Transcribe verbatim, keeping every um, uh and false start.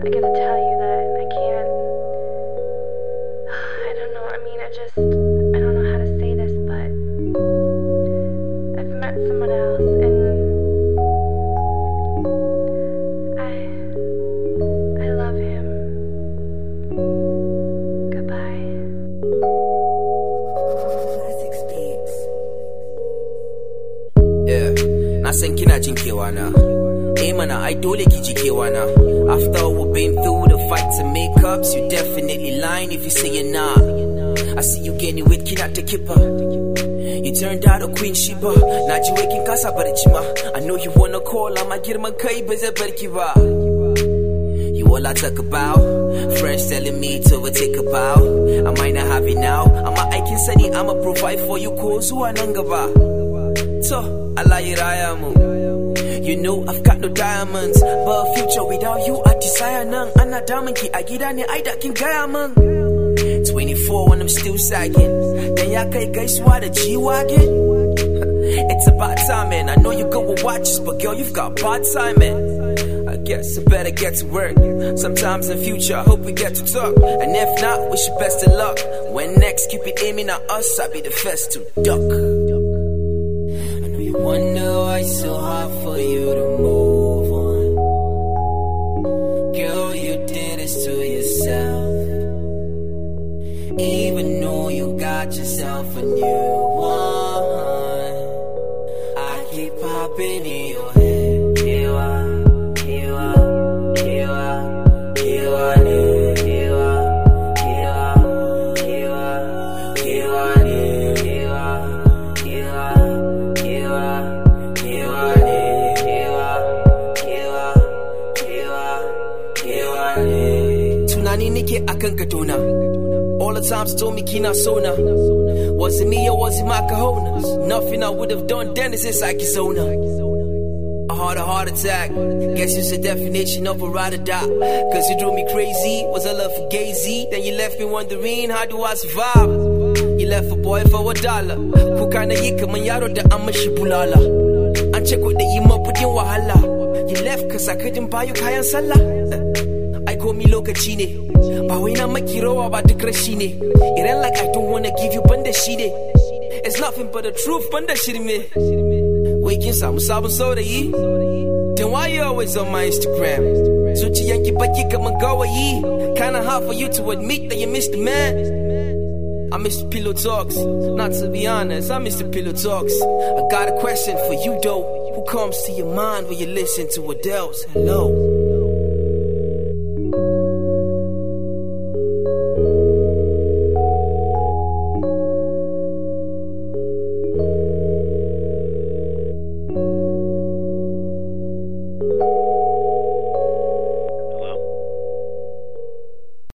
I gotta tell you that I can't. I don't know. I mean, I just. I don't know how to say this, but I've met someone else, and I. I love him. Goodbye. Classic Beats. Yeah, na san kina jin kewana. Eh mana ai dole ki ji kewana. After all we've been through the fights and makeups, you definitely lying if you say you're not. I see you getting with kina ta kipper. You turned out a queen shiba. Na ji waking kasa barci ma. I know you wanna call, amma girman kai ba zai barki ba. You all I talk about, friends telling me to overtake a bow. I might not have it now, amma aikin sani I'ma provide for you ko zuwa nan gaba. So, Allah ya raya mu. You know I've got no diamonds, but a future without you I desire none. Ana damun ki a gida ne ai da kin gaya man. twenty-four when I'm still sagging, then ya kai gaisuwa da G-Wagon. It's about time, man. I know you go with watches, but girl, you've got bad timing. I guess I better get to work. Sometimes in the future, I hope we get to talk. And if not, wish you best of luck. When next, keep it aiming at us, I'll be the first to duck. I know you wonder why it's so hard for you to move on. Girl, you did this to yourself. Even though you got yourself a new one, I keep popping in your head. You are, you are, you are, you are, you are, you are, you are, you are, you are, you are, you are, you are, you are, you are, you are. Tunani nike akan kaduna. All the times you told me kina sona. Was it me or was it my cojones? Nothing I would have done then is inside Kizona. A heart, a heart attack. Guess it's the definition of a ride or die. Cause you drove me crazy. Was a love for Gay-Z? Then you left me wondering, how do I survive? You left a boy for a dollar. Kukana yika manyaro da amashi bulala. And check what the emo put in wahala. You left cause I couldn't buy you kayan sallah. I call me lokaci ne. Ba wai na maki rawa ba duk rashi ne. Idan like I don't wanna give you banda shi ne. It's nothing but the truth banda shirme. Wai kin samu sabon saurayi? Then why you always on my Instagram? Zuciyanki baki kaman gawayi. Kinda hard for you to admit that you missed the man. I miss the pillow talks. Not to be honest, I miss the pillow talks. I got a question for you though. Who comes to your mind when you listen to Adele's Hello?